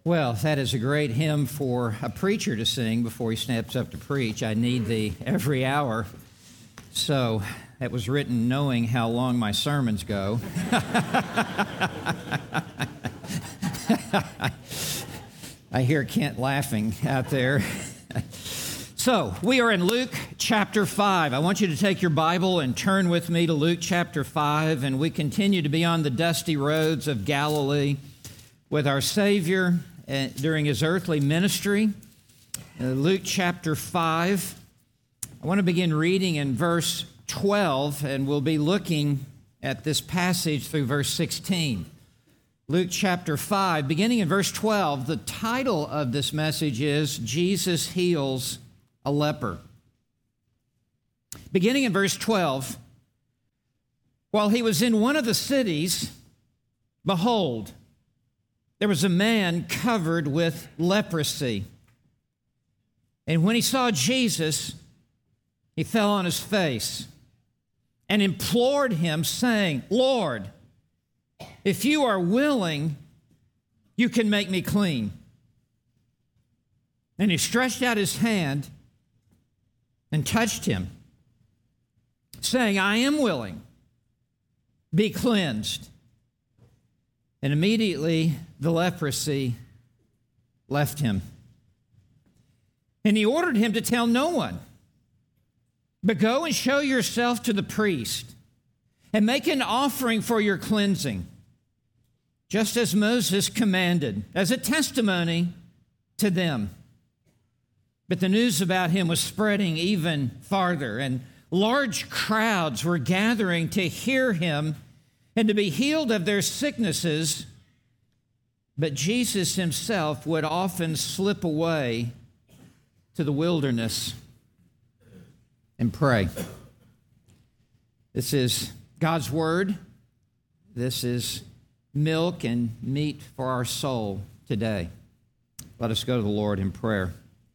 Well, that is a great hymn for a preacher to sing before he steps up to preach. I need thee every hour. So that was written knowing how long my sermons go. I hear Kent laughing out there. So we are in Luke chapter 5. I want you to take your Bible and turn with me to Luke chapter 5, and we continue to be on the dusty roads of Galilee with our Savior during his earthly ministry. Luke chapter 5. I want to begin reading in verse 12, and we'll be looking at this passage through verse 16. Luke chapter 5, beginning in verse 12, the title of this message is Jesus Heals a Leper. Beginning in verse 12, while he was in one of the cities, behold, there was a man covered with leprosy. And when he saw Jesus, he fell on his face and implored him, saying, Lord, if you are willing, you can make me clean. And he stretched out his hand and touched him, saying, I am willing, be cleansed. And immediately the leprosy left him. And he ordered him to tell no one, but go and show yourself to the priest and make an offering for your cleansing, just as Moses commanded, as a testimony to them. But the news about him was spreading even farther, and large crowds were gathering to hear him and to be healed of their sicknesses. But Jesus himself would often slip away to the wilderness and pray. This is God's word. This is milk and meat for our soul today. Let us go to the Lord in prayer.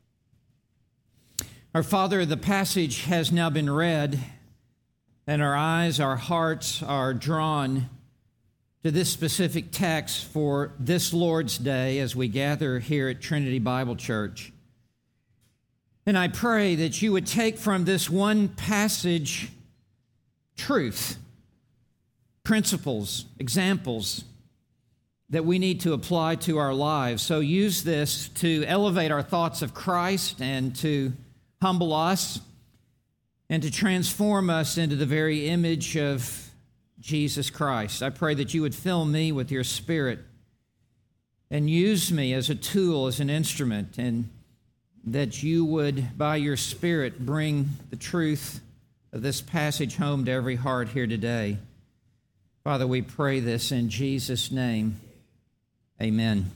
Our Father, the passage has now been read, and our eyes, our hearts are drawn to this specific text for this Lord's Day as we gather here at Trinity Bible Church. And I pray that you would take from this one passage truth, principles, examples that we need to apply to our lives. So use this to elevate our thoughts of Christ and to humble us and to transform us into the very image of Jesus Christ. I pray that you would fill me with your Spirit and use me as a tool, as an instrument, and that you would, by your Spirit, bring the truth of this passage home to every heart here today. Father, we pray this in Jesus' name. Amen.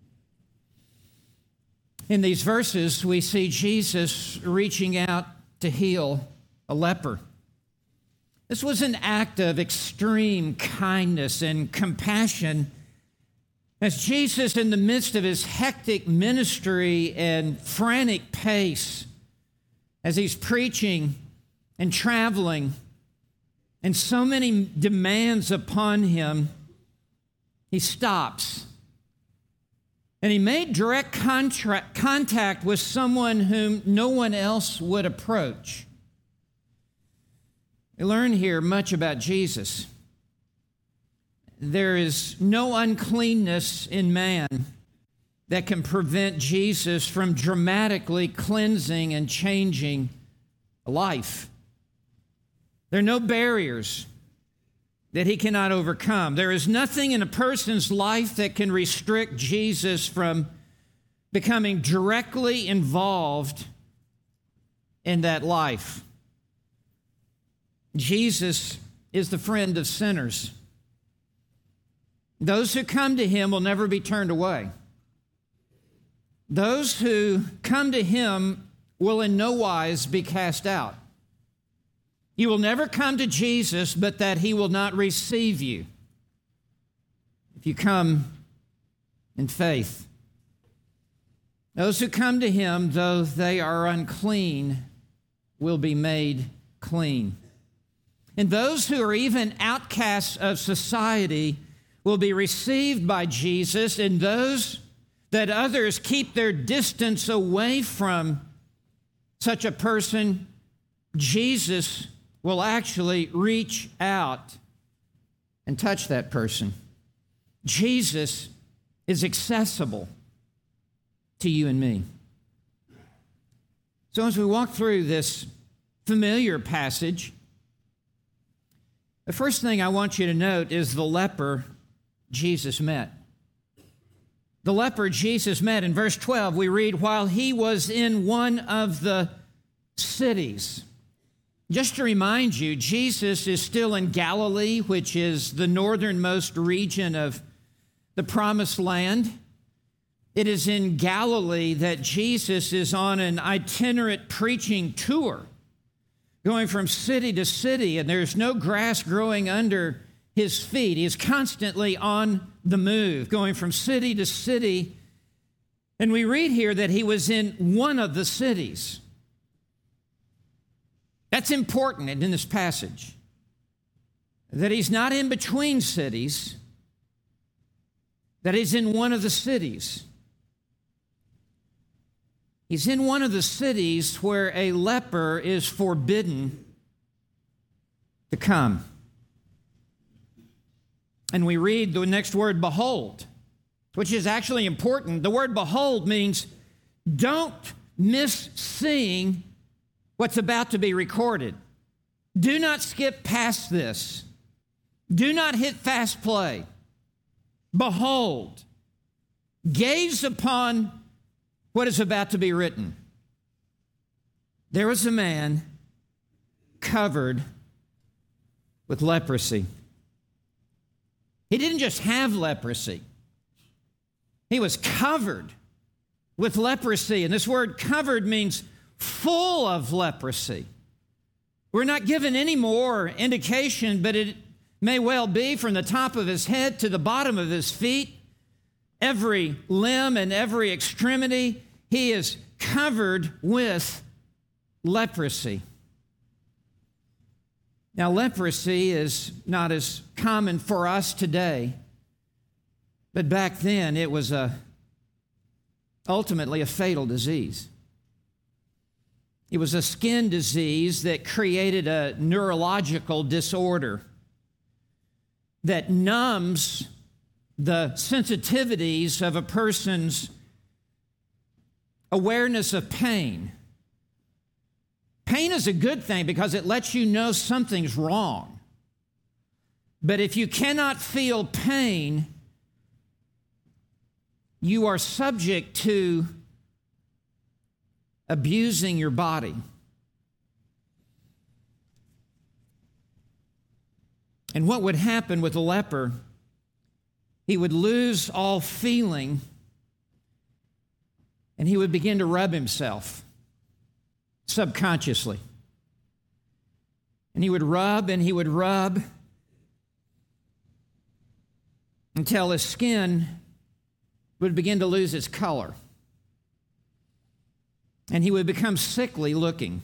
In these verses, we see Jesus reaching out to heal a leper. This was an act of extreme kindness and compassion as Jesus, in the midst of his hectic ministry and frantic pace, as he's preaching and traveling, and so many demands upon him, he stops. And he made direct contact with someone whom no one else would approach. We learn here much about Jesus. There is no uncleanness in man that can prevent Jesus from dramatically cleansing and changing a life. There are no barriers that he cannot overcome. There is nothing in a person's life that can restrict Jesus from becoming directly involved in that life. Jesus is the friend of sinners. Those who come to him will never be turned away. Those who come to him will in no wise be cast out. You will never come to Jesus, but that he will not receive you if you come in faith. Those who come to him, though they are unclean, will be made clean. And those who are even outcasts of society will be received by Jesus, and those that others keep their distance away from such a person, Jesus will actually reach out and touch that person. Jesus is accessible to you and me. So as we walk through this familiar passage, the first thing I want you to note is the leper Jesus met. The leper Jesus met. In verse 12, we read, while he was in one of the cities. Just to remind you, Jesus is still in Galilee, which is the northernmost region of the Promised Land. It is in Galilee that Jesus is on an itinerant preaching tour, going from city to city, and there's no grass growing under his feet. He is constantly on the move, going from city to city. And we read here that he was in one of the cities. That's important in this passage, that he's not in between cities, that he's in one of the cities. He's in one of the cities where a leper is forbidden to come. And we read the next word, behold, which is actually important. The word behold means don't miss seeing what's about to be recorded. Do not skip past this. Do not hit fast play. Behold, gaze upon what is about to be written. There was a man covered with leprosy. He didn't just have leprosy. He was covered with leprosy. And this word covered means full of leprosy. We're not given any more indication, but it may well be from the top of his head to the bottom of his feet, every limb and every extremity, he is covered with leprosy. Now, leprosy is not as common for us today, but back then it was ultimately a fatal disease. It was a skin disease that created a neurological disorder that numbs the sensitivities of a person's awareness of pain. Pain is a good thing because it lets you know something's wrong. But if you cannot feel pain, you are subject to abusing your body. And what would happen with a leper? He would lose all feeling and he would begin to rub himself subconsciously. And he would rub until his skin would begin to lose its color. And he would become sickly looking.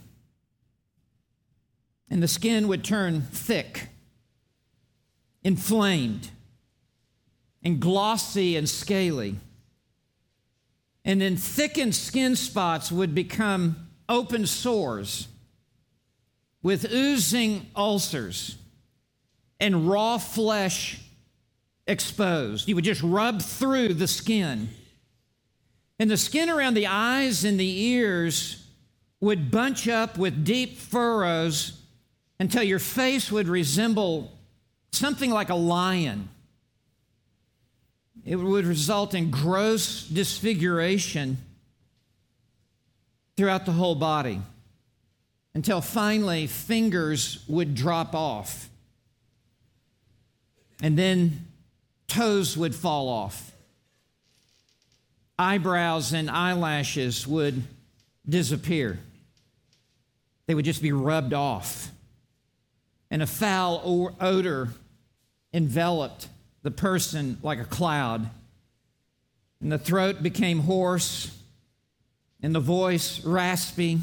And the skin would turn thick, inflamed, and glossy and scaly. And then thickened skin spots would become open sores with oozing ulcers and raw flesh exposed. You would just rub through the skin. And the skin around the eyes and the ears would bunch up with deep furrows until your face would resemble something like a lion. It would result in gross disfiguration throughout the whole body until finally fingers would drop off and then toes would fall off. Eyebrows and eyelashes would disappear. They would just be rubbed off. And a foul odor enveloped the person like a cloud. And the throat became hoarse and the voice raspy.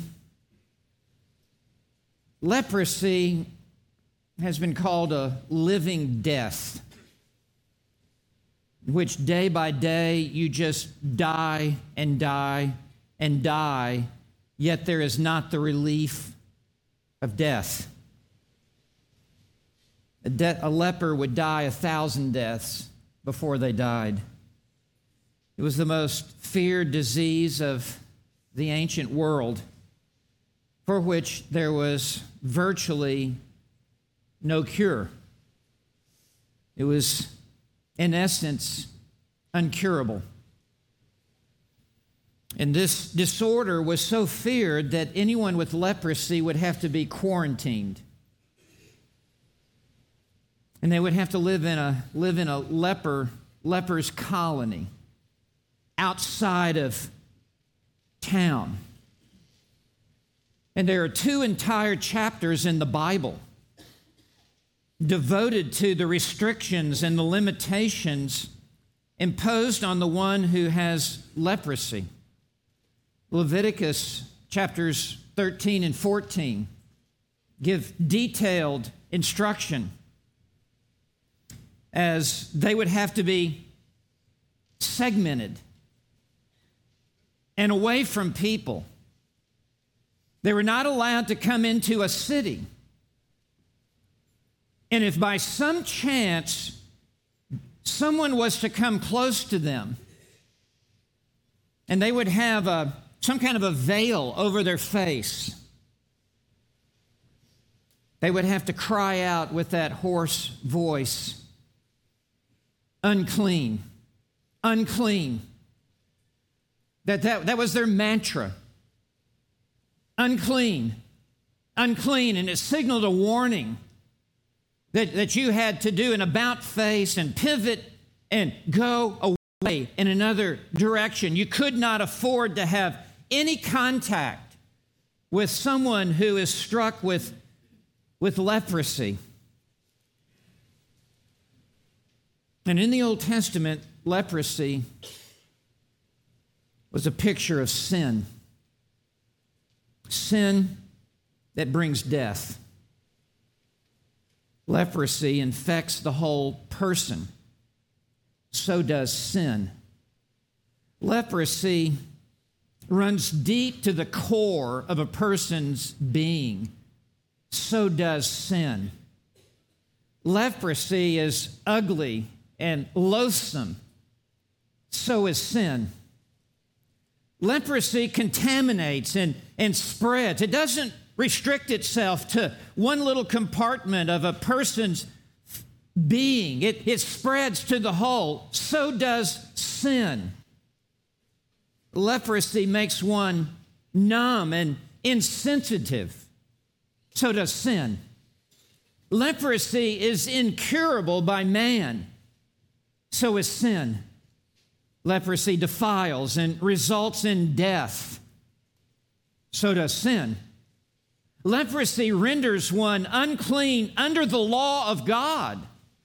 Leprosy has been called a living death. in which day by day you just die and die and die, yet there is not the relief of death. A leper would die 1,000 deaths before they died. It was the most feared disease of the ancient world, for which there was virtually no cure. It was, in essence, uncurable. And this disorder was so feared that anyone with leprosy would have to be quarantined. And they would have to live in a leper's colony outside of town. And there are 2 entire chapters in the Bible devoted to the restrictions and the limitations imposed on the one who has leprosy. Leviticus chapters 13 and 14 give detailed instruction as they would have to be segmented and away from people. They were not allowed to come into a city. And if by some chance someone was to come close to them, and they would have some kind of a veil over their face, they would have to cry out with that hoarse voice, "Unclean, unclean." That was their mantra. Unclean, unclean. And it signaled a warning that you had to do an about face and pivot and go away in another direction. You could not afford to have any contact with someone who is struck with leprosy. And in the Old Testament, leprosy was a picture of sin. Sin that brings death. Leprosy infects the whole person. So does sin. Leprosy runs deep to the core of a person's being. So does sin. Leprosy is ugly and loathsome. So is sin. Leprosy contaminates and spreads. It doesn't restrict itself to one little compartment of a person's being. It spreads to the whole. So does sin. Leprosy makes one numb and insensitive. So does sin. Leprosy is incurable by man. So is sin. Leprosy defiles and results in death. So does sin. Leprosy renders one unclean under the law of God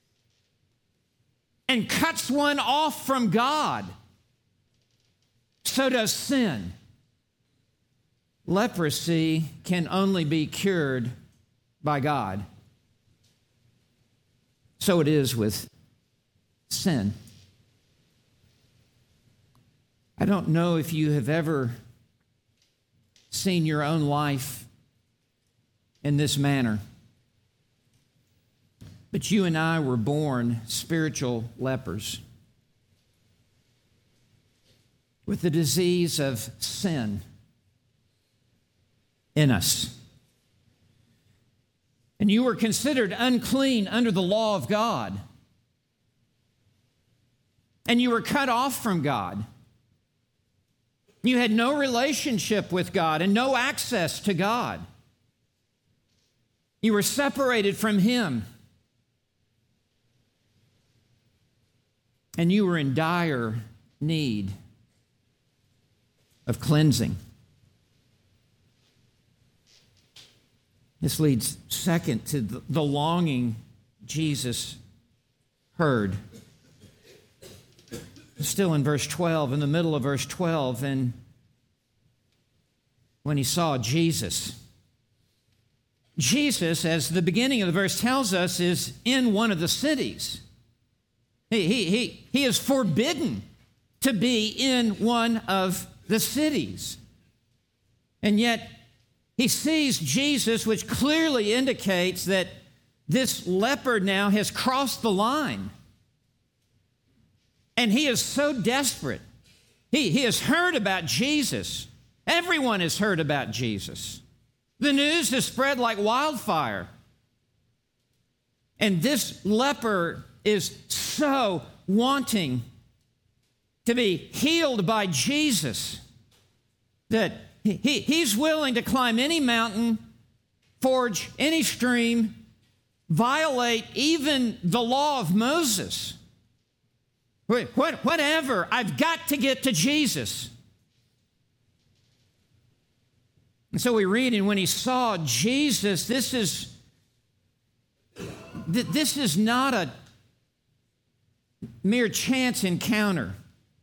and cuts one off from God. So does sin. Leprosy can only be cured by God. So it is with sin. I don't know if you have ever seen your own life in this manner, but you and I were born spiritual lepers with the disease of sin in us. And you were considered unclean under the law of God. And you were cut off from God. You had no relationship with God and no access to God. You were separated from Him. And you were in dire need of cleansing. This leads second to the longing Jesus heard. Still in verse 12, in the middle of verse 12, and when he saw Jesus. Jesus, as the beginning of the verse tells us, is in one of the cities. He is forbidden to be in one of the cities. And yet, he sees Jesus, which clearly indicates that this leper now has crossed the line. And he is so desperate. He has heard about Jesus. Everyone has heard about Jesus. The news has spread like wildfire. And this leper is so wanting to be healed by Jesus that he's willing to climb any mountain, forge any stream, violate even the law of Moses. Whatever, I've got to get to Jesus. And so we read, and when he saw Jesus, this is not a mere chance encounter.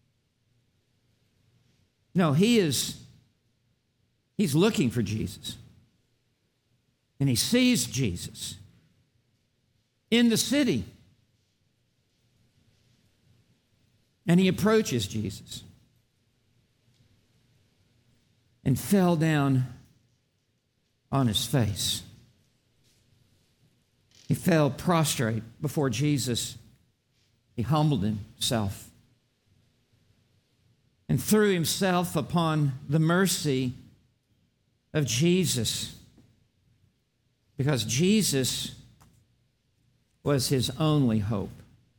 No, he's looking for Jesus. And he sees Jesus in the city. And he approaches Jesus and fell down on his face. He fell prostrate before Jesus. He humbled himself and threw himself upon the mercy of Jesus, because Jesus was his only hope.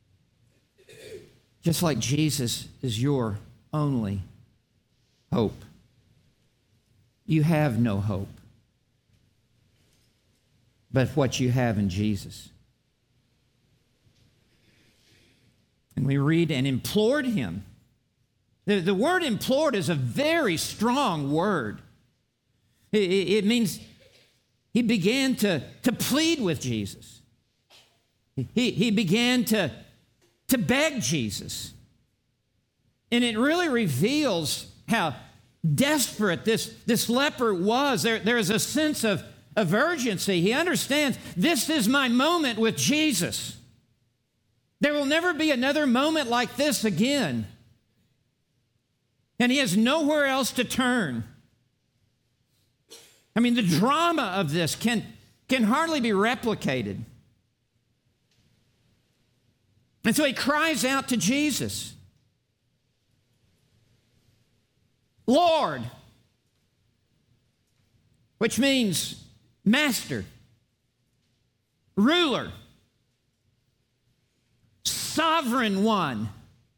Just like Jesus is your only hope. You have no hope but what you have in Jesus. And we read, and implored him. The word implored is a very strong word. It means he began to plead with Jesus. He began to beg Jesus. And it really reveals how desperate this leper was. There is a sense of urgency. He understands, this is my moment with Jesus. There will never be another moment like this again. And he has nowhere else to turn. I mean, the drama of this can hardly be replicated. And so he cries out to Jesus, Lord, which means master, ruler, sovereign one.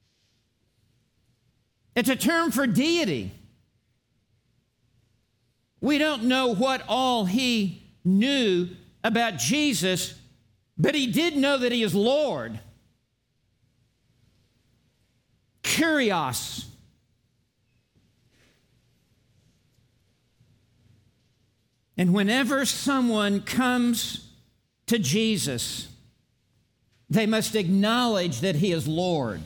It's a term for deity. We don't know what all he knew about Jesus, but he did know that he is Lord. Kyrios. And whenever someone comes to Jesus, they must acknowledge that he is Lord.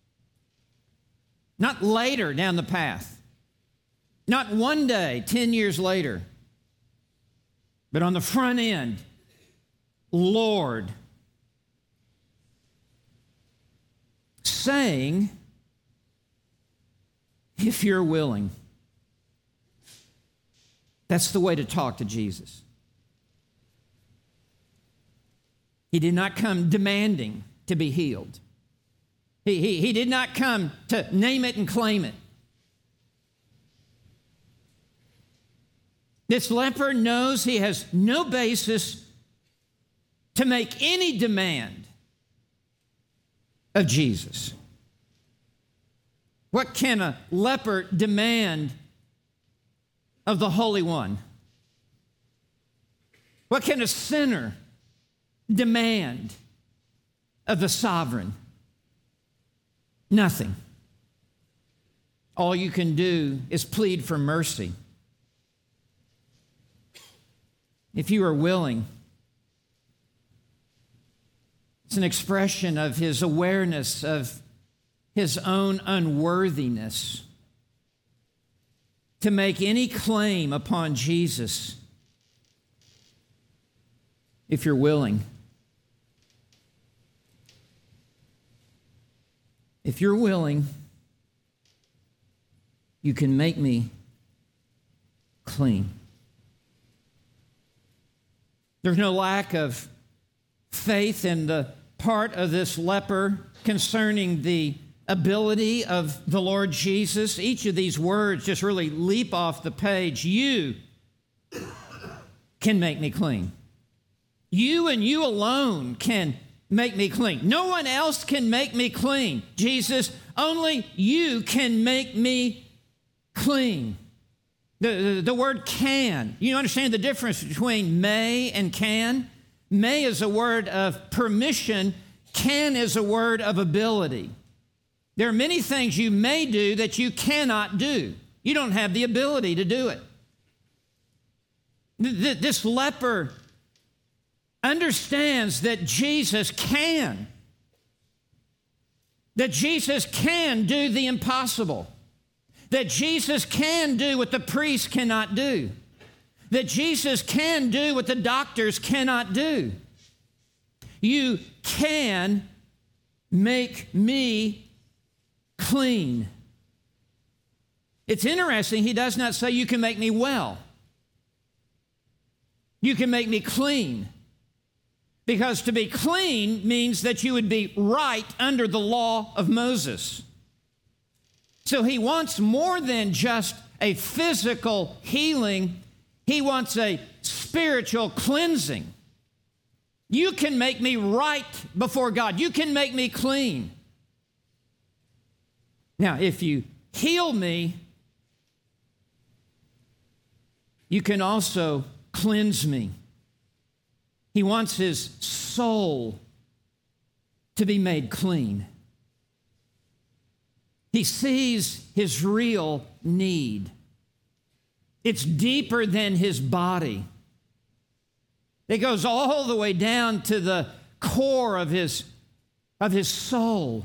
Not later down the path. Not one day, 10 years later. But on the front end, Lord. Saying, if you're willing. That's the way to talk to Jesus. He did not come demanding to be healed. He did not come to name it and claim it. This leper knows he has no basis to make any demand of Jesus. What can a leper demand of the Holy One? What can a sinner demand of the Sovereign? Nothing. All you can do is plead for mercy. If you are willing, it's an expression of his awareness of his own unworthiness to make any claim upon Jesus. If you're willing. If you're willing, you can make me clean. There's no lack of faith in the part of this leper concerning the ability of the Lord Jesus. Each of these words just really leap off the page. You can make me clean. You and you alone can make me clean. No one else can make me clean. Jesus, only you can make me clean. The word can. You understand the difference between may and can? May is a word of permission. Can is a word of ability. There are many things you may do that you cannot do. You don't have the ability to do it. This leper understands that Jesus can. That Jesus can do the impossible. That Jesus can do what the priests cannot do. That Jesus can do what the doctors cannot do. You can make me clean. It's interesting, he does not say you can make me well. You can make me clean. Because to be clean means that you would be right under the law of Moses. So he wants more than just a physical healing. He wants a spiritual cleansing. You can make me right before God. You can make me clean. Now, if you heal me, you can also cleanse me. He wants his soul to be made clean. He sees his real need. It's deeper than his body. It goes all the way down to the core of his soul.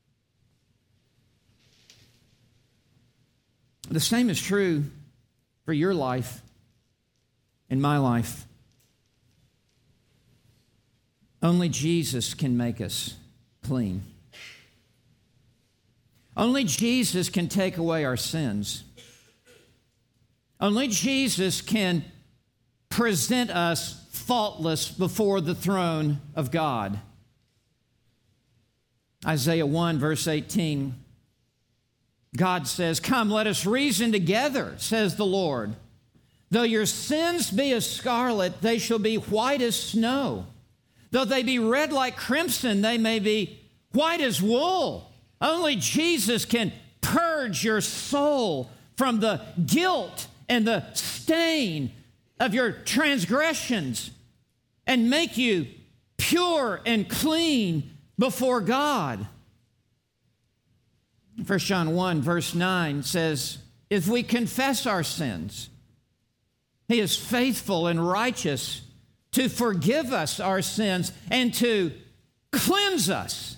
The same is true for your life and my life. Only Jesus can make us clean. Only Jesus can take away our sins. Only Jesus can present us faultless before the throne of God. Isaiah 1, verse 18, God says, "Come, let us reason together, says the Lord. Though your sins be as scarlet, they shall be white as snow. Though they be red like crimson, they may be white as wool." Only Jesus can purge your soul from the guilt and the stain of your transgressions and make you pure and clean before God. 1 John 1, verse 9 says, "If we confess our sins, he is faithful and righteous to forgive us our sins and to cleanse us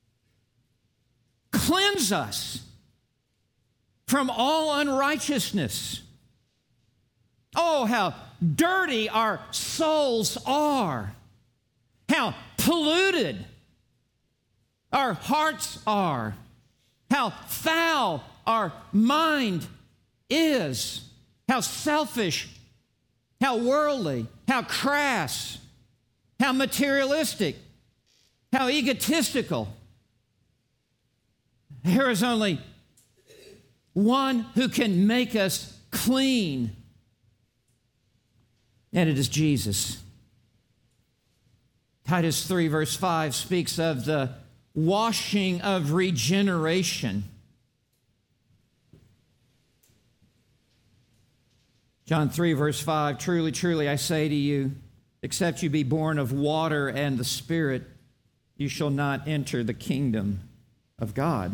from all unrighteousness." Oh, how dirty our souls are. How polluted our hearts are. How foul our mind is. How selfish, how worldly, how crass, how materialistic, how egotistical. There is only one who can make us clean, and it is Jesus. Titus 3, verse 5 speaks of the washing of regeneration. John 3, verse 5, "Truly, truly, I say to you, except you be born of water and the Spirit, you shall not enter the kingdom of God."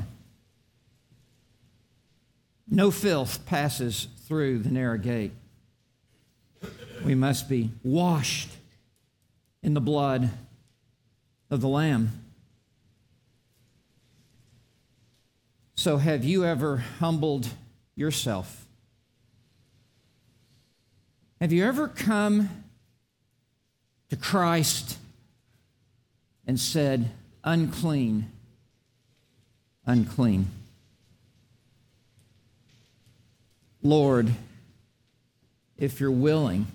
No filth passes through the narrow gate. We must be washed in the blood of the Lamb. So have you ever humbled yourself? Have you ever come to Christ and said, "Unclean unclean. Lord, if you're willing,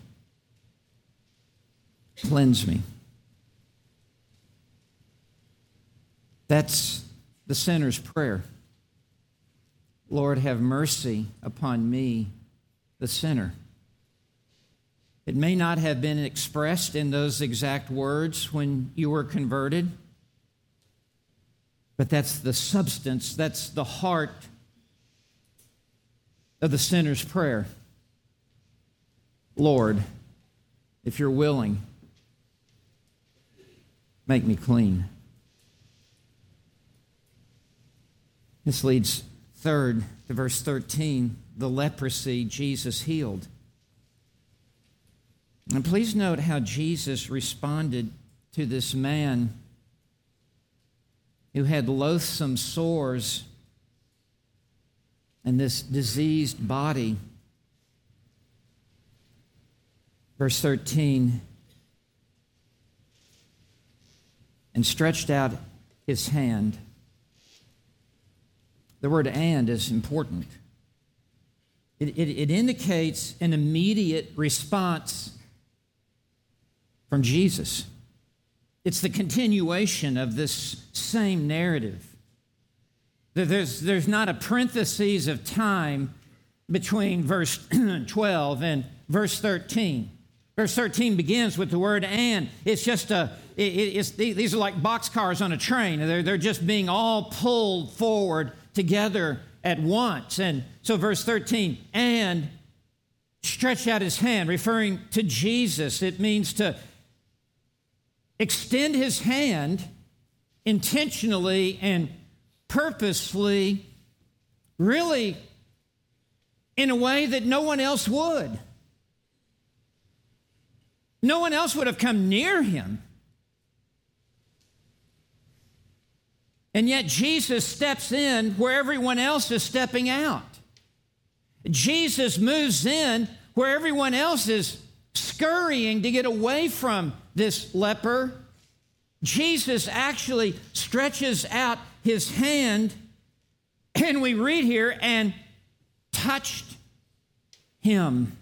cleanse me. That's the sinner's prayer. Lord, have mercy upon me, the sinner. It may not have been expressed in those exact words when you were converted, but that's the substance, that's the heart of the sinner's prayer. Lord, if you're willing, make me clean. This leads third to verse 13, the leprosy Jesus healed. And please note how Jesus responded to this man who had loathsome sores and this diseased body. Verse 13, and stretched out his hand. The word "and" is important. It indicates an immediate response from Jesus. It's the continuation of this same narrative. There's not a parenthesis of time between verse 12 and verse 13. Verse 13 begins with the word "and." It's just these are like boxcars on a train. They're just being all pulled forward together at once. And so verse 13, and stretched out his hand, referring to Jesus. It means to extend his hand intentionally and purposefully, really in a way that no one else would. No one else would have come near him. And yet Jesus steps in where everyone else is stepping out. Jesus moves in where everyone else is scurrying to get away from this leper. Jesus actually stretches out his hand, and we read here, and touched him.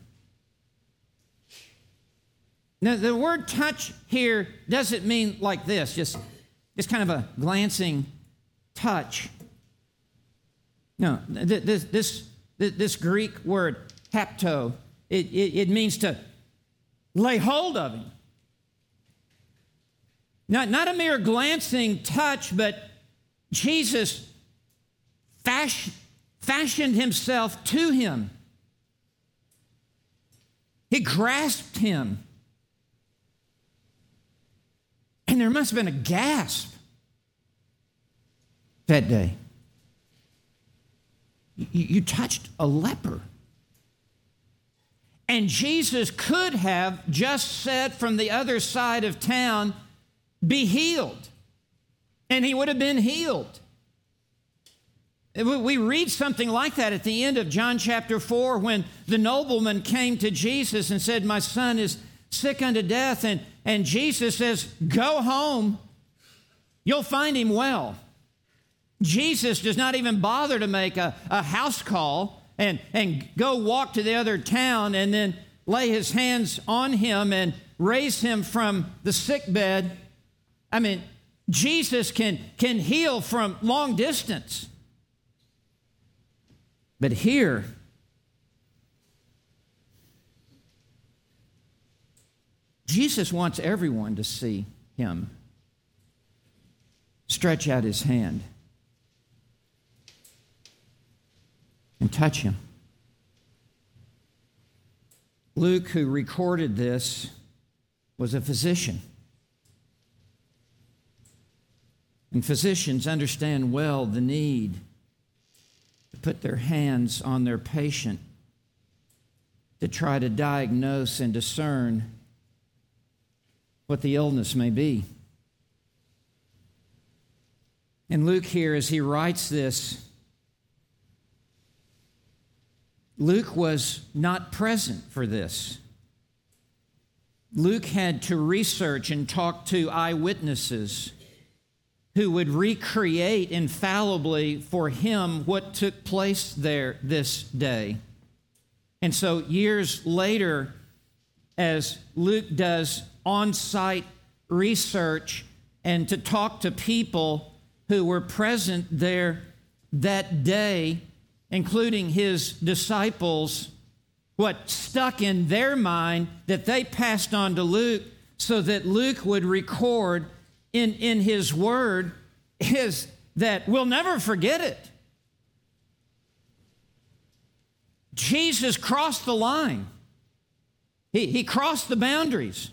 Now, the word touch here doesn't mean like this, just kind of a glancing touch. No, this Greek word, hapto, it means to lay hold of him. Not a mere glancing touch, but Jesus fashioned himself to him. He grasped him. And there must have been a gasp that day. You touched a leper. And Jesus could have just said from the other side of town, be healed. And he would have been healed. We read something like that at the end of John chapter 4 when the nobleman came to Jesus and said, my son is sick unto death. And Jesus says, go home. You'll find him well. Jesus does not even bother to make a house call and go walk to the other town and then lay his hands on him and raise him from the sick bed. I mean, Jesus can heal from long distance. But here, Jesus wants everyone to see him stretch out his hand and touch him. Luke, who recorded this, was a physician. And physicians understand well the need to put their hands on their patient to try to diagnose and discern what the illness may be. And Luke here, as he writes this, Luke was not present for this. Luke had to research and talk to eyewitnesses who would recreate infallibly for him what took place there this day. And so years later, as Luke does on-site research and to talk to people who were present there that day, including his disciples, what stuck in their mind that they passed on to Luke so that Luke would record in his word is that we'll never forget it. Jesus crossed the line. He crossed the boundaries.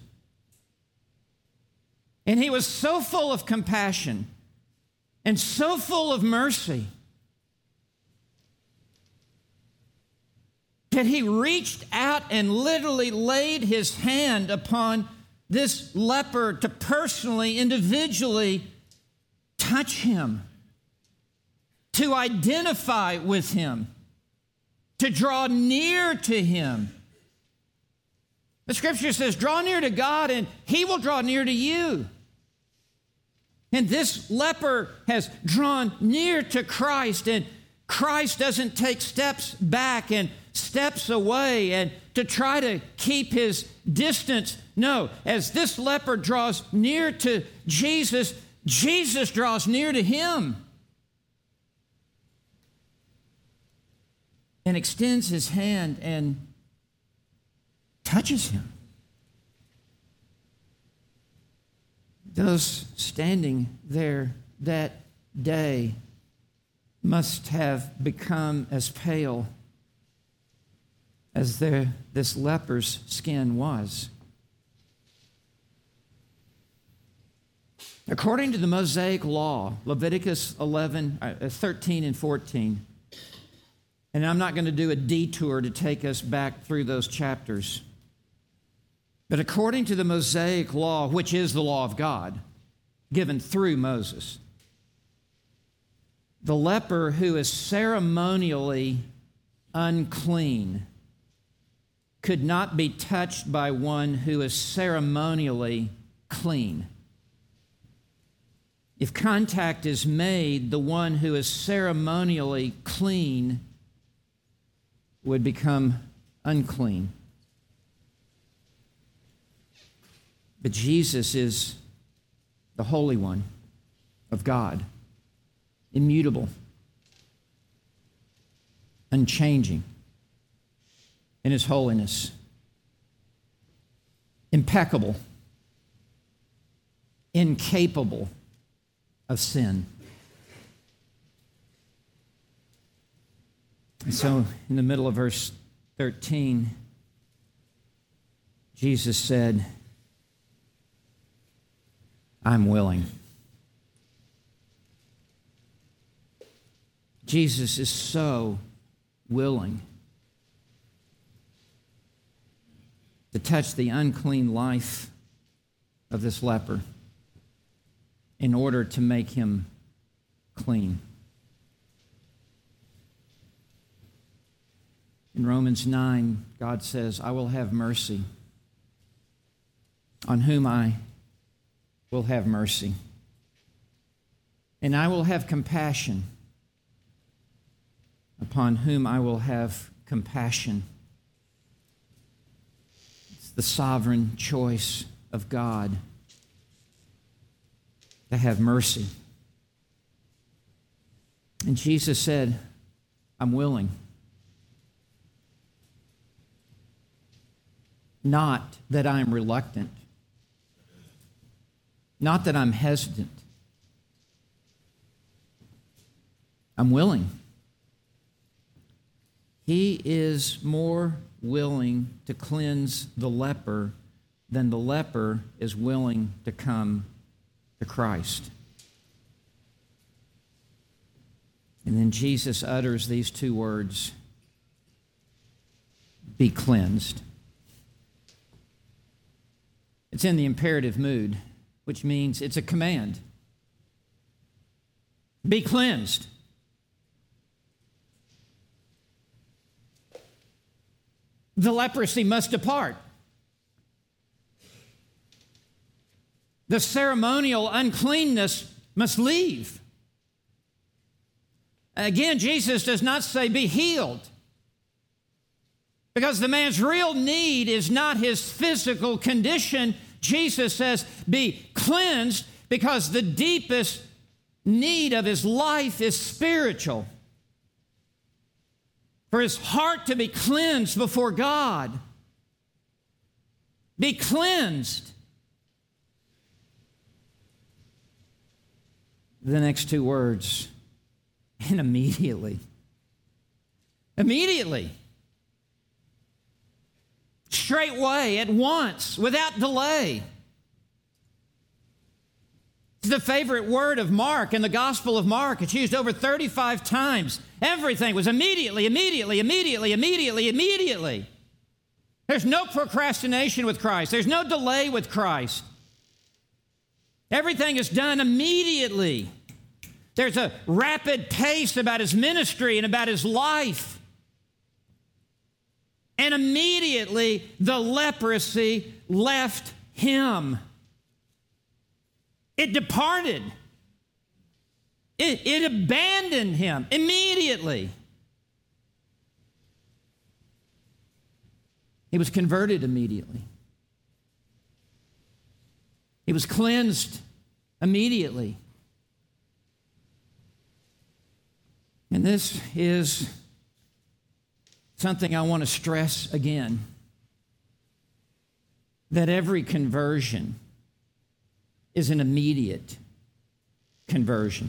And he was so full of compassion and so full of mercy that he reached out and literally laid his hand upon this leper to personally, individually touch him, to identify with him, to draw near to him. The scripture says, draw near to God and he will draw near to you. And this leper has drawn near to Christ, and Christ doesn't take steps back and steps away and to try to keep his distance. No, as this leper draws near to Jesus, Jesus draws near to him and extends his hand and touches him. Those standing there that day must have become as pale as this leper's skin was. According to the Mosaic law, Leviticus 13 and 14, and I'm not going to do a detour to take us back through those chapters, but according to the Mosaic law, which is the law of God, given through Moses, the leper who is ceremonially unclean could not be touched by one who is ceremonially clean. If contact is made, the one who is ceremonially clean would become unclean. But Jesus is the Holy One of God, immutable, unchanging in his holiness, impeccable, incapable of sin. And so in the middle of verse 13, Jesus said, I'm willing. Jesus is so willing to touch the unclean life of this leper in order to make him clean. In Romans 9, God says, I will have mercy on whom I will have mercy, and I will have compassion upon whom I will have compassion. It's the sovereign choice of God to have mercy. And Jesus said, I'm willing. Not that I'm reluctant. Not that I'm hesitant. I'm willing. He is more willing to cleanse the leper than the leper is willing to come to Christ. And then Jesus utters these two words, be cleansed. It's in the imperative mood, which means it's a command. Be cleansed. The leprosy must depart. The ceremonial uncleanness must leave. Again, Jesus does not say, be healed. Because the man's real need is not his physical condition. Jesus says, be cleansed, because the deepest need of his life is spiritual. For his heart to be cleansed before God. Be cleansed. The next two words, and immediately. Immediately. Straightway, at once, without delay. It's the favorite word of Mark in the Gospel of Mark. It's used over 35 times. Everything was immediately, immediately, immediately, immediately, immediately. There's no procrastination with Christ. There's no delay with Christ. Everything is done immediately. There's a rapid pace about his ministry and about his life. And immediately the leprosy left him. It departed. It abandoned him immediately. He was converted immediately. He was cleansed immediately. And this is something I want to stress again, that every conversion is an immediate conversion.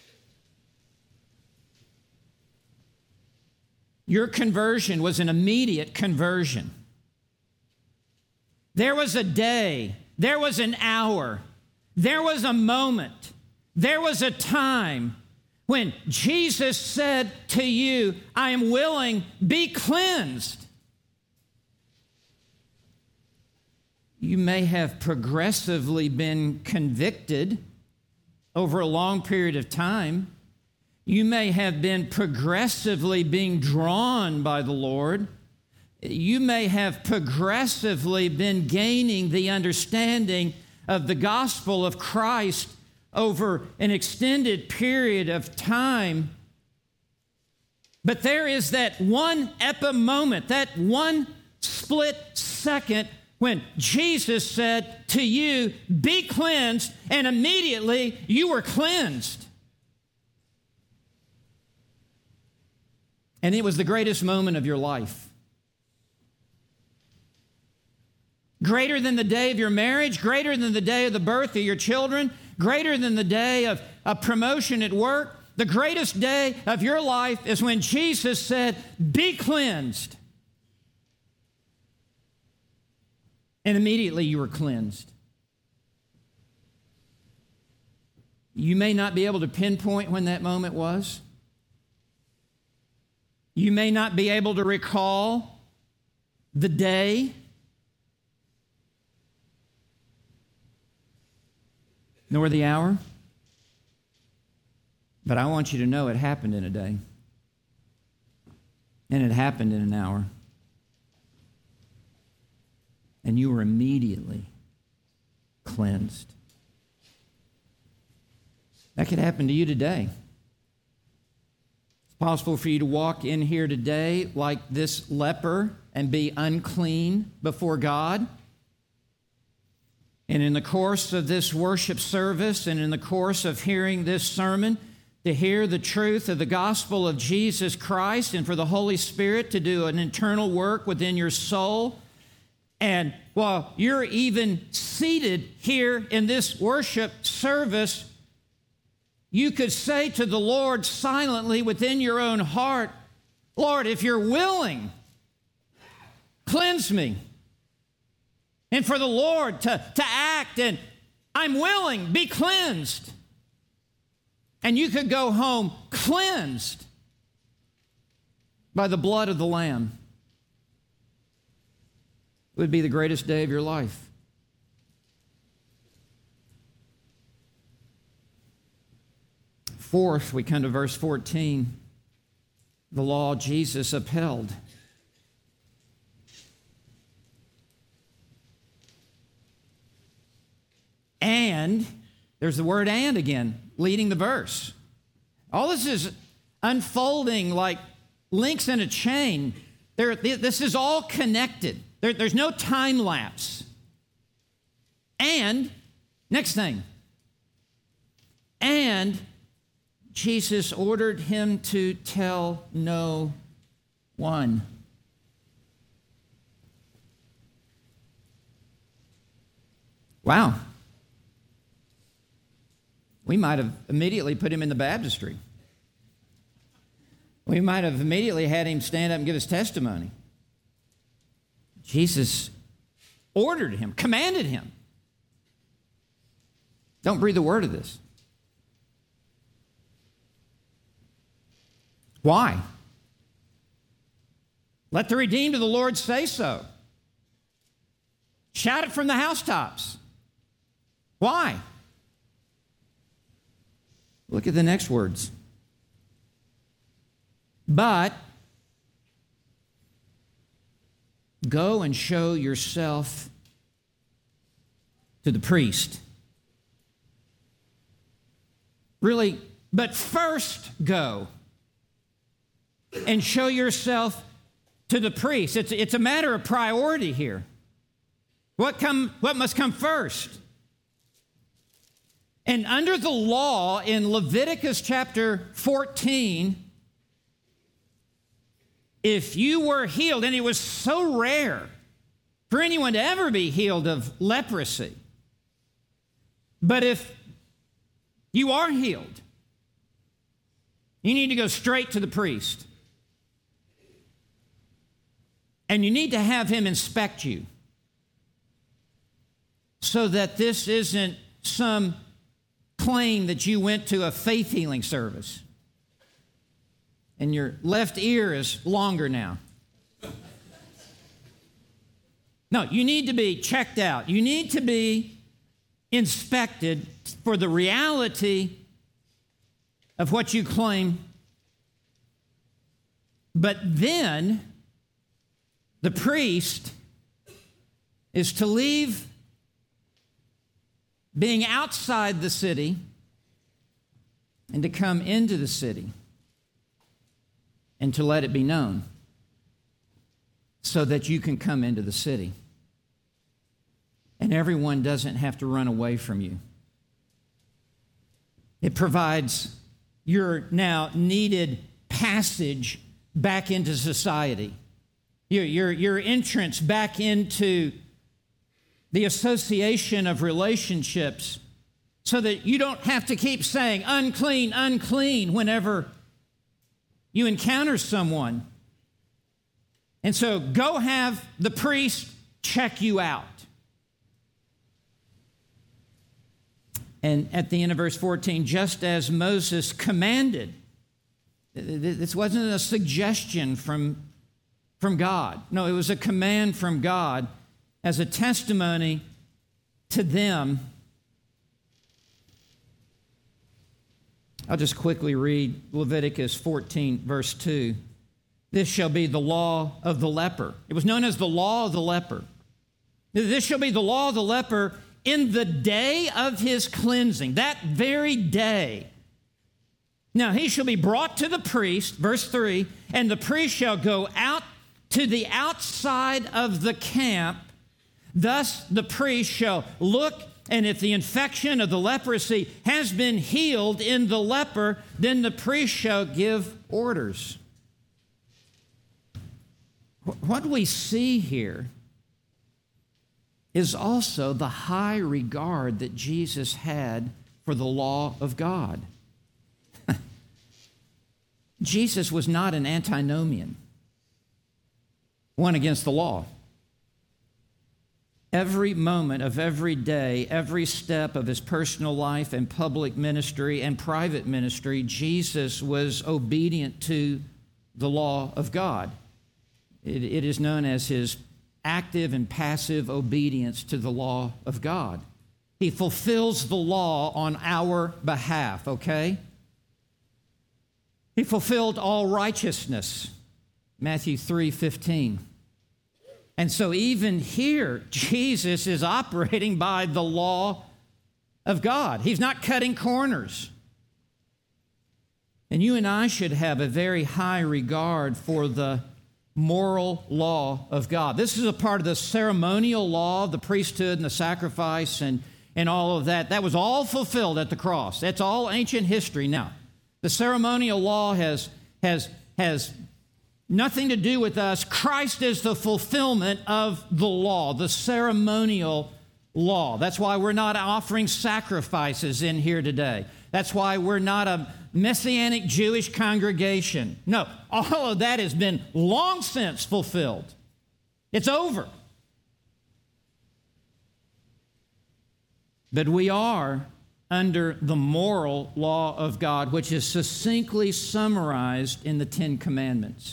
Your conversion was an immediate conversion. There was a day, there was an hour, there was a moment, there was a time when Jesus said to you, I am willing, be cleansed. You may have progressively been convicted over a long period of time. You may have been progressively being drawn by the Lord. You may have progressively been gaining the understanding of the gospel of Christ over an extended period of time. But there is that one moment, that one split second when Jesus said to you, be cleansed, and immediately you were cleansed. And it was the greatest moment of your life. Greater than the day of your marriage, greater than the day of the birth of your children, greater than the day of a promotion at work. The greatest day of your life is when Jesus said, be cleansed. And immediately you were cleansed. You may not be able to pinpoint when that moment was. You may not be able to recall the day, nor the hour. But I want you to know it happened in a day. And it happened in an hour. And you were immediately cleansed. That could happen to you today. It's possible for you to walk in here today like this leper and be unclean before God. And in the course of this worship service and in the course of hearing this sermon, to hear the truth of the gospel of Jesus Christ and for the Holy Spirit to do an internal work within your soul. And while you're even seated here in this worship service, you could say to the Lord silently within your own heart, Lord, if you're willing, cleanse me. And for the Lord to act, and I'm willing, be cleansed. And you could go home cleansed by the blood of the Lamb. It would be the greatest day of your life. Fourth, we come to verse 14. The law Jesus upheld. And, there's the word and again. leading the verse. All this is unfolding like links in a chain. This is all connected. There's no time lapse. And, next thing, and Jesus ordered him to tell no one. Wow. We might have immediately put him in the baptistry. We might have immediately had him stand up and give his testimony. Jesus ordered him, commanded him. Don't breathe a word of this. Why? Let the redeemed of the Lord say so. Shout it from the housetops. Why? Look at the next words. But go and show yourself to the priest. Really, but first go and show yourself to the priest. It's a matter of priority here. What must come first? And under the law in Leviticus chapter 14, if you were healed, and it was so rare for anyone to ever be healed of leprosy, but if you are healed, you need to go straight to the priest. And you need to have him inspect you so that this isn't some claim that you went to a faith healing service and your left ear is longer now. No, you need to be checked out. You need to be inspected for the reality of what you claim. But then the priest is to leave being outside the city and to come into the city and to let it be known so that you can come into the city. And everyone doesn't have to run away from you. It provides your now needed passage back into society, your entrance back into the association of relationships, so that you don't have to keep saying unclean, unclean whenever you encounter someone. And so go have the priest check you out. And at the end of verse 14, just as Moses commanded, this wasn't a suggestion from God. No, it was a command from God as a testimony to them. I'll just quickly read Leviticus 14, verse 2. This shall be the law of the leper. It was known as the law of the leper. This shall be the law of the leper in the day of his cleansing, that very day. Now he shall be brought to the priest, verse 3, and the priest shall go out to the outside of the camp. Thus the priest shall look, and if the infection of the leprosy has been healed in the leper, then the priest shall give orders. What we see here is also the high regard that Jesus had for the law of God. Jesus was not an antinomian, one against the law. Every moment of every day, every step of his personal life and public ministry and private ministry, Jesus was obedient to the law of God. It is known as his active and passive obedience to the law of God. He fulfills the law on our behalf, okay? He fulfilled all righteousness, Matthew 3:15. And so even here, Jesus is operating by the law of God. He's not cutting corners. And you and I should have a very high regard for the moral law of God. This is a part of the ceremonial law, the priesthood and the sacrifice and all of that. That was all fulfilled at the cross. That's all ancient history now. The ceremonial law has nothing to do with us. Christ is the fulfillment of the law, the ceremonial law. That's why we're not offering sacrifices in here today. That's why we're not a Messianic Jewish congregation. No, all of that has been long since fulfilled. It's over. But we are under the moral law of God, which is succinctly summarized in the Ten Commandments.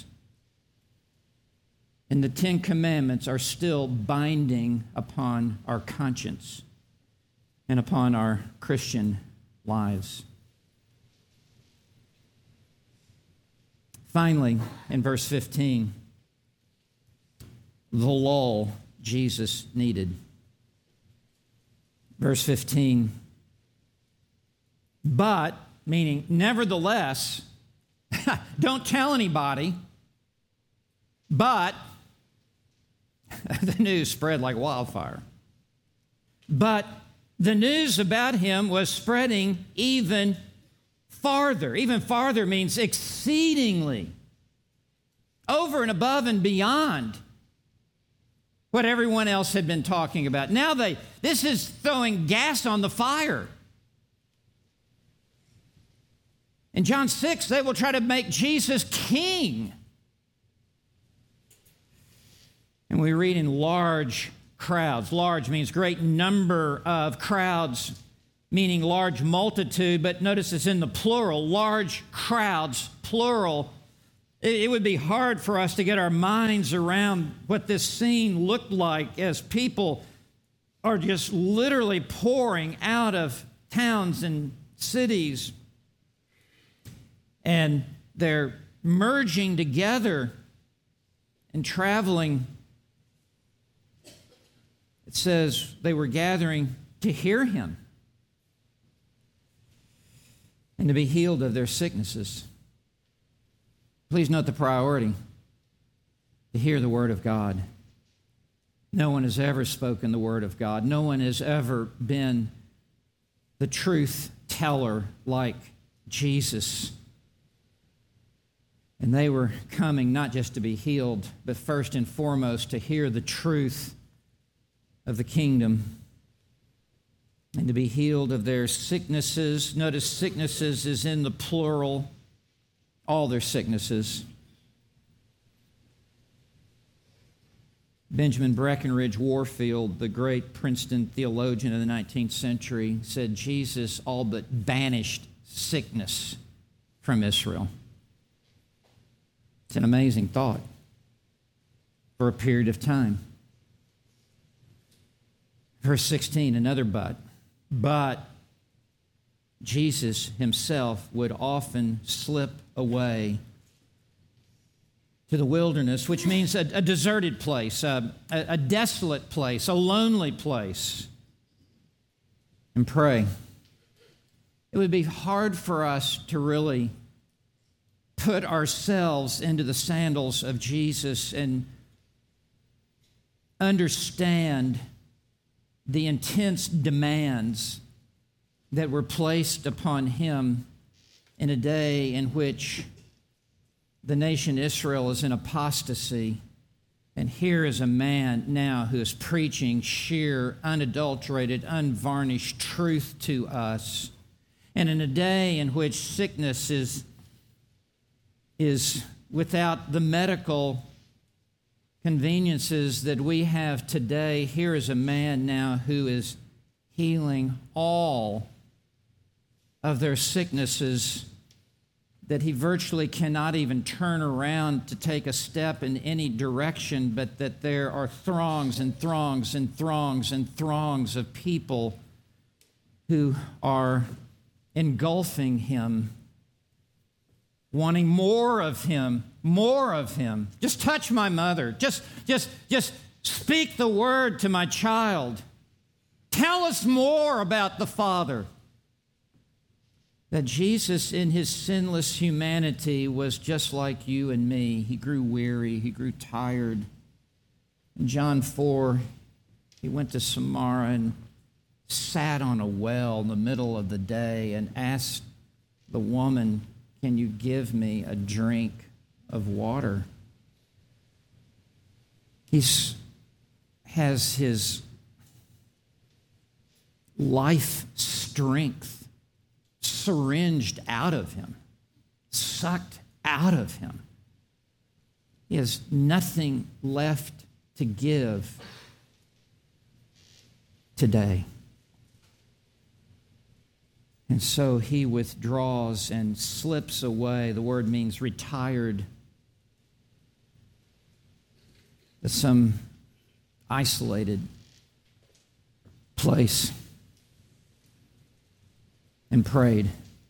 And the Ten Commandments are still binding upon our conscience and upon our Christian lives. Finally, in verse 15, the lull Jesus needed. Verse 15, but, meaning nevertheless, don't tell anybody, but the news spread like wildfire. But the news about him was spreading even farther. Even farther means exceedingly, over and above and beyond what everyone else had been talking about. Now this is throwing gas on the fire. In John 6, they will try to make Jesus king. And we read in large crowds. Large means great number of crowds, meaning large multitude, but notice it's in the plural, large crowds, plural. It would be hard for us to get our minds around what this scene looked like as people are just literally pouring out of towns and cities, and they're merging together and traveling. It says they were gathering to hear him and to be healed of their sicknesses. Please note the priority: to hear the word of God. No one has ever spoken the word of God. No one has ever been the truth teller like Jesus. And they were coming not just to be healed, but first and foremost to hear the truth of the kingdom and to be healed of their sicknesses. Notice sicknesses is in the plural, all their sicknesses. Benjamin Breckinridge Warfield, the great Princeton theologian of the 19th century, said Jesus all but banished sickness from Israel. It's an amazing thought for a period of time. Verse 16, another but. But Jesus himself would often slip away to the wilderness, which means a deserted place, a desolate place, a lonely place, and pray. It would be hard for us to really put ourselves into the sandals of Jesus and understand the intense demands that were placed upon him in a day in which the nation Israel is in apostasy. And here is a man now who is preaching sheer, unadulterated, unvarnished truth to us. And in a day in which sickness is without the medical conveniences that we have today, here is a man now who is healing all of their sicknesses that he virtually cannot even turn around to take a step in any direction, but that there are throngs and throngs and throngs and throngs of people who are engulfing him, wanting more of him, more of him. Just touch my mother. Just speak the word to my child. Tell us more about the Father. that Jesus in his sinless humanity was just like you and me. He grew weary, he grew tired. In John 4, he went to Samaria and sat on a well in the middle of the day and asked the woman, "Can you give me a drink of water?" He has his life strength syringed out of him, sucked out of him. He has nothing left to give today. And so he withdraws and slips away. The word means retired to some isolated place and prayed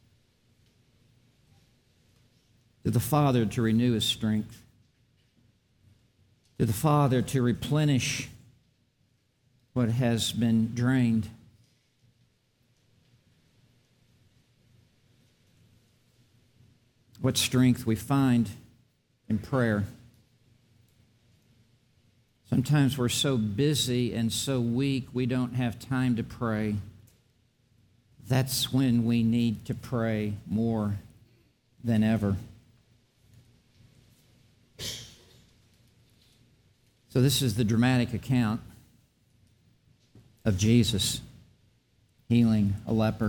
to the Father to renew his strength, to the Father to replenish what has been drained. What strength we find in prayer. Sometimes we're so busy and so weak we don't have time to pray. That's when we need to pray more than ever. So this is the dramatic account of Jesus healing a leper.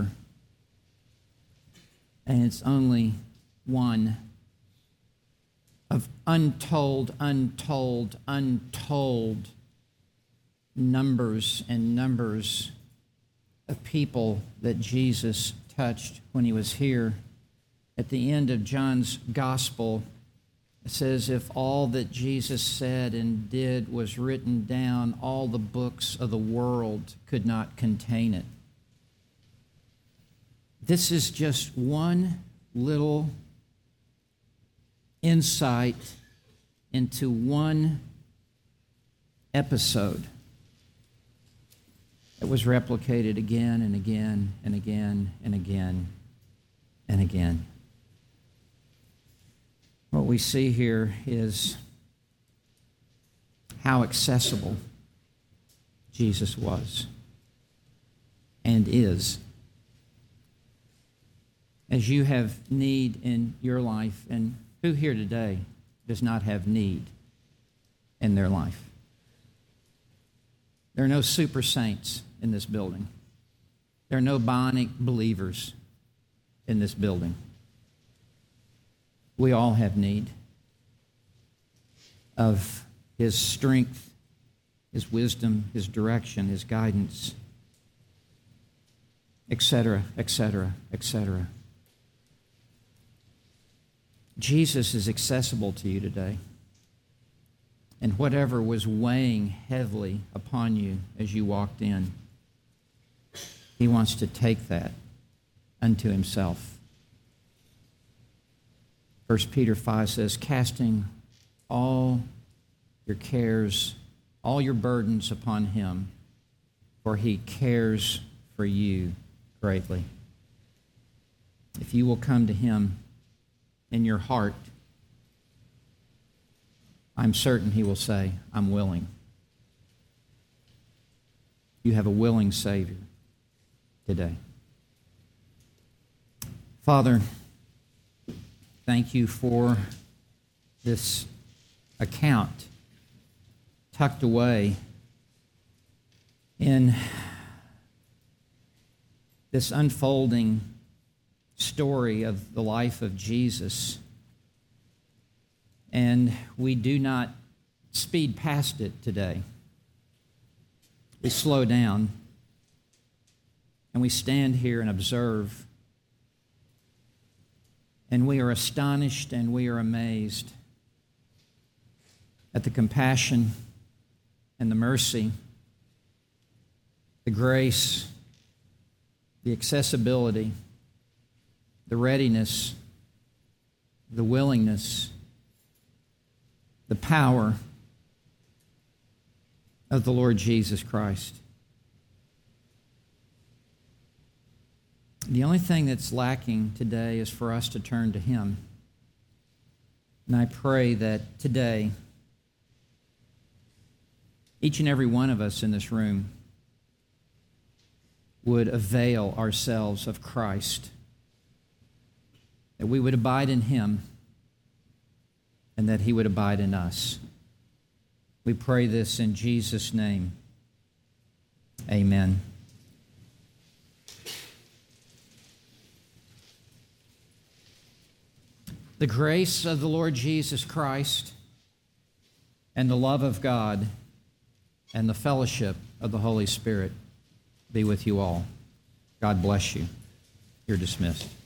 And it's only one of untold numbers and numbers of people that Jesus touched when he was here. At the end of John's gospel, it says, if all that Jesus said and did was written down, all the books of the world could not contain it. This is just one little insight into one episode that was replicated again and again and again and again and again. What we see here is how accessible Jesus was and is. As you have need in your life, and who here today does not have need in their life? There are no super saints in this building. There are no bionic believers in this building. We all have need of his strength, his wisdom, his direction, his guidance, etc., etc., etc. Jesus is accessible to you today. And whatever was weighing heavily upon you as you walked in, he wants to take that unto himself. 1 Peter 5 says, casting all your cares, all your burdens upon him, for he cares for you greatly. If you will come to him in your heart, I'm certain he will say, I'm willing. You have a willing Savior today. Father, thank you for this account tucked away in this unfolding story of the life of Jesus. And we do not speed past it today. We slow down and we stand here and observe. And we are astonished and we are amazed at the compassion and the mercy, the grace, the accessibility, the readiness, the willingness, the power of the Lord Jesus Christ. The only thing that's lacking today is for us to turn to Him. And I pray that today, each and every one of us in this room would avail ourselves of Christ, that we would abide in Him, and that He would abide in us. We pray this in Jesus' name. Amen. The grace of the Lord Jesus Christ and the love of God and the fellowship of the Holy Spirit be with you all. God bless you. You're dismissed.